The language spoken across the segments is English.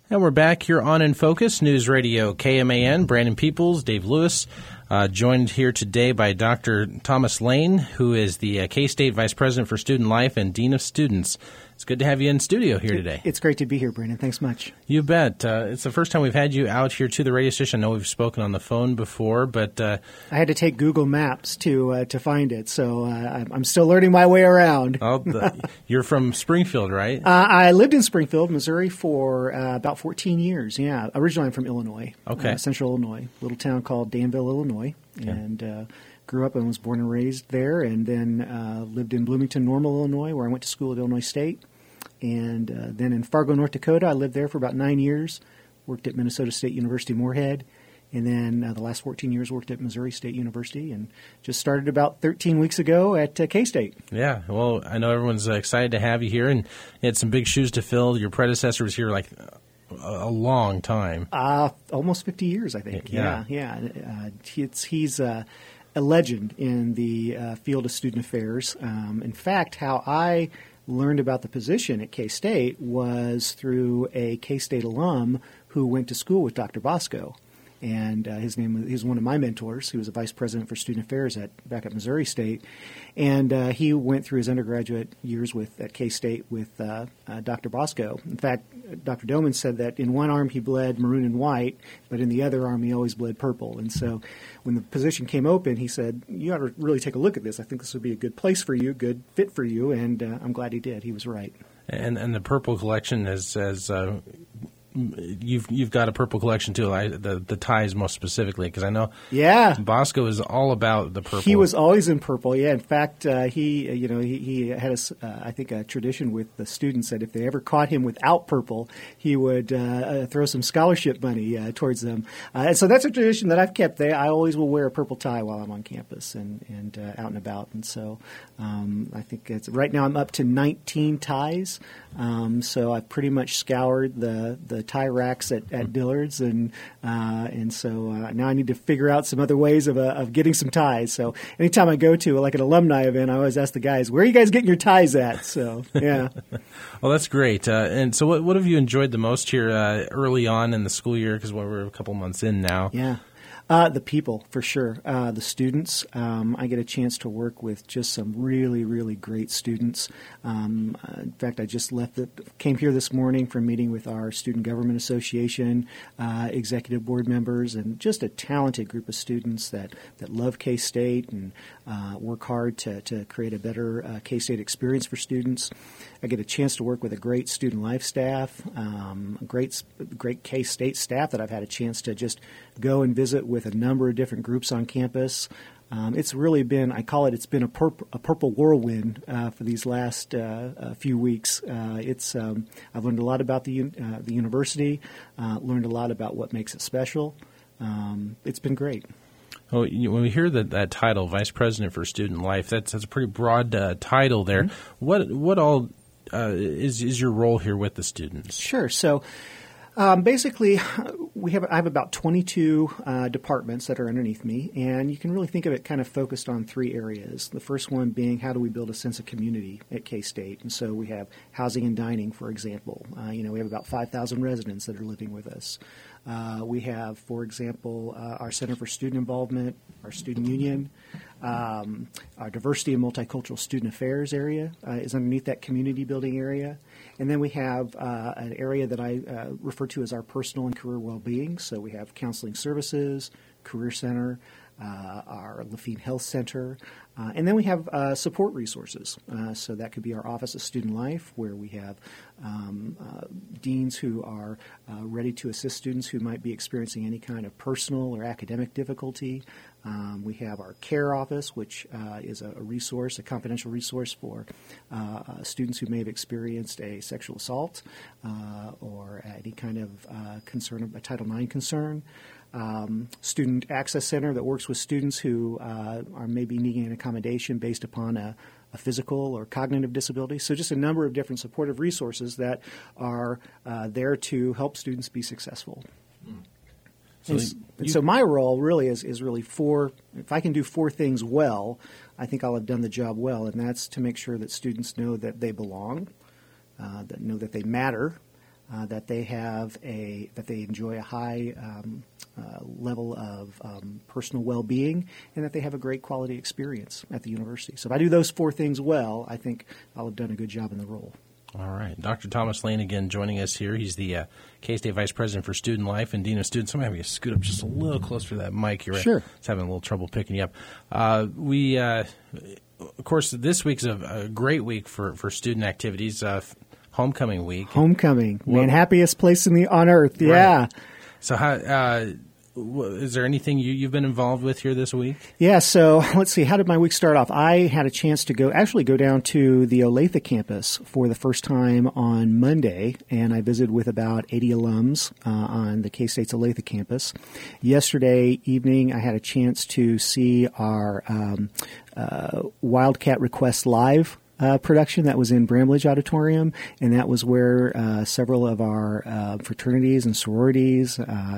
And we're back here on In Focus, News Radio KMAN. Brandon Peoples, Dave Lewis, joined here today by Dr. Thomas Lane, who is the K-State Vice President for Student Life and Dean of Students. It's good to have you in studio here today. It's great to be here, Brandon. Thanks much. You bet. It's the first time we've had you out here to the radio station. I know we've spoken on the phone before, but I had to take Google Maps to find it, so I'm still learning my way around. You're from Springfield, right? I lived in Springfield, Missouri, for about 14 years. Yeah, originally I'm from Illinois, Central Illinois, little town called Danville, Illinois, and grew up and was born and raised there, and then lived in Bloomington, Normal, Illinois, where I went to school at Illinois State. And then in Fargo, North Dakota, I lived there for about 9 years, worked at Minnesota State University Moorhead, and then the last 14 years worked at Missouri State University, and just started about 13 weeks ago at K-State. Yeah, well, I know everyone's excited to have you here, and you had some big shoes to fill. Your predecessor was here like a long time. Almost 50 years, I think. Yeah. He's a legend in the field of student affairs. In fact, how I learned about the position at K-State was through a K-State alum who went to school with Dr. Bosco. And he was one of my mentors. He was a vice president for student affairs back at Missouri State. And he went through his undergraduate years at K-State with Dr. Bosco. In fact, Dr. Doman said that in one arm he bled maroon and white, but in the other arm he always bled purple. And so when the position came open, he said, you ought to really take a look at this. I think this would be a good place for you, good fit for you. And I'm glad he did. He was right. And the purple collection has You've got a purple collection too. The ties most specifically, because I know Bosco is all about the purple. He was always in purple. Yeah, in fact, he had I think a tradition with the students that if they ever caught him without purple, he would throw some scholarship money towards them. And so that's a tradition that I've kept. I always will wear a purple tie while I'm on campus and out and about. And so I think right now I'm up to 19 ties. So I've pretty much scoured the tie racks at Dillard's, and so now I need to figure out some other ways of getting some ties. So anytime I go to like an alumni event, I always ask the guys, "Where are you guys getting your ties at?" So yeah. Well, that's great. And so, what have you enjoyed the most here early on in the school year? Because we're a couple months in now. Yeah. The people, for sure. The students. I get a chance to work with just some really, really great students. In fact, I just came here this morning from meeting with our Student Government Association executive board members, and just a talented group of students that love K-State and work hard to create a better K-State experience for students. I get a chance to work with a great student life staff, great K-State staff that I've had a chance to just go and visit with a number of different groups on campus. It's really been, it's been a purple whirlwind for these last few weeks. I've learned a lot about the university, learned a lot about what makes it special. It's been great. Well, when we hear that title, Vice President for Student Life, that's a pretty broad title there. Mm-hmm. What all is your role here with the students? Sure. So basically, I have about 22 departments that are underneath me, and you can really think of it kind of focused on three areas. The first one being how do we build a sense of community at K-State, and so we have housing and dining, for example. We have about 5,000 residents that are living with us. We have, for example, our Center for Student Involvement, our Student Union. Our Diversity and Multicultural Student Affairs area is underneath that community building area. And then we have an area that I refer to as our personal and career well-being. So we have counseling services, career center, our Lafine Health Center, and then we have support resources. So that could be our Office of Student Life, where we have deans who are ready to assist students who might be experiencing any kind of personal or academic difficulty. We have our care office, which is a resource, a confidential resource for students who may have experienced a sexual assault or any kind of concern, a Title IX concern. Student Access Center that works with students who are maybe needing an accommodation based upon a physical or cognitive disability. So just a number of different supportive resources that are there to help students be successful. So my role really is really if I can do four things well, I think I'll have done the job well, and that's to make sure that students know that they belong, that know that they matter, that they enjoy a high level of personal well-being, and that they have a great quality experience at the university. So if I do those 4 things well, I think I'll have done a good job in the role. All right. Dr. Thomas Lane again joining us here. He's the K-State Vice President for Student Life and Dean of Students. I'm having you scoot up just a little closer to that mic. You're Sure. It's having a little trouble picking you up. Of course, this week's a great week for student activities. Homecoming week. Homecoming. Man, happiest place on earth. Yeah. Right. So how is there anything you've been involved with here this week? Yeah, so let's see. How did my week start off? I had a chance to go down to the Olathe campus for the first time on Monday, and I visited with about 80 alums on the K-State's Olathe campus. Yesterday evening, I had a chance to see our Wildcat Request Live production that was in Bramlage Auditorium, and that was where several of our fraternities and sororities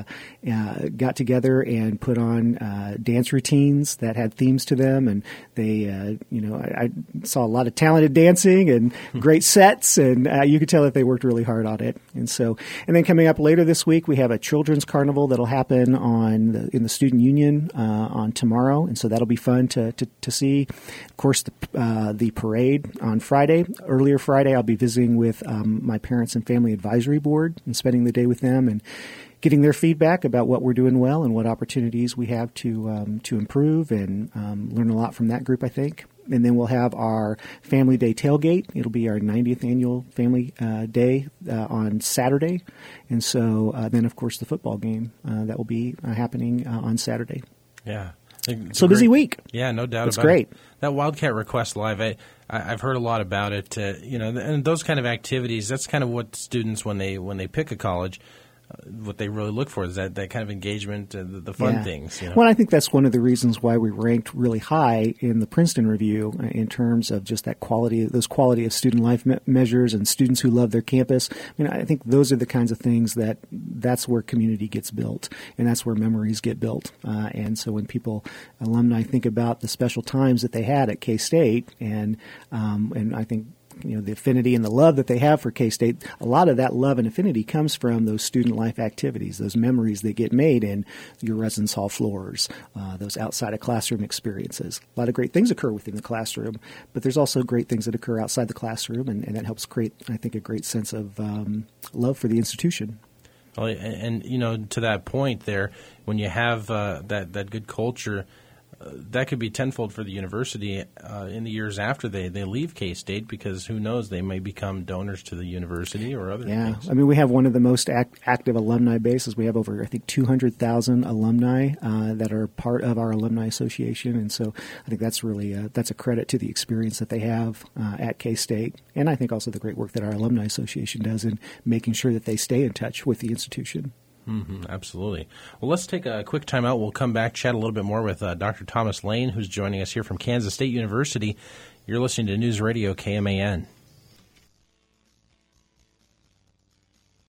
got together and put on dance routines that had themes to them, and they, I saw a lot of talented dancing and great sets, and you could tell that they worked really hard on it. And then coming up later this week, we have a children's carnival that'll happen in the Student Union on tomorrow, and so that'll be fun to see. Of course, the parade on Friday. Earlier Friday, I'll be visiting with my Parents and Family Advisory Board and spending the day with them and getting their feedback about what we're doing well and what opportunities we have to improve, and learn a lot from that group, I think. And then we'll have our Family Day tailgate. It'll be our 90th annual Family Day on Saturday. And so then, of course, the football game that will be happening on Saturday. Yeah. So busy week. Yeah, no doubt it's about great. it. That Wildcat Request Live, I've heard a lot about it. And those kind of activities, that's kind of what students, when they pick a college, what they really look for is that kind of engagement, the fun things. Well, I think that's one of the reasons why we ranked really high in the Princeton Review in terms of just that quality, those quality of student life measures and students who love their campus. I mean, I think those are the kinds of things that's where community gets built, and that's where memories get built. And so when alumni think about the special times that they had at K-State, and I think the affinity and the love that they have for K-State, a lot of that love and affinity comes from those student life activities, those memories that get made in your residence hall floors, those outside of classroom experiences. A lot of great things occur within the classroom, but there's also great things that occur outside the classroom, and that helps create, I think, a great sense of love for the institution. Well, and to that point there, when you have that good culture, that could be tenfold for the university in the years after they leave K-State, because who knows, they may become donors to the university or other things. I mean, we have one of the most active alumni bases. We have over, I think, 200,000 alumni that are part of our alumni association, and so I think that's really that's a credit to the experience that they have at K-State, and I think also the great work that our alumni association does in making sure that they stay in touch with the institution. Mm-hmm, absolutely. Well, let's take a quick time out. We'll come back, chat a little bit more with Dr. Thomas Lane, who's joining us here from Kansas State University. You're listening to News Radio KMAN.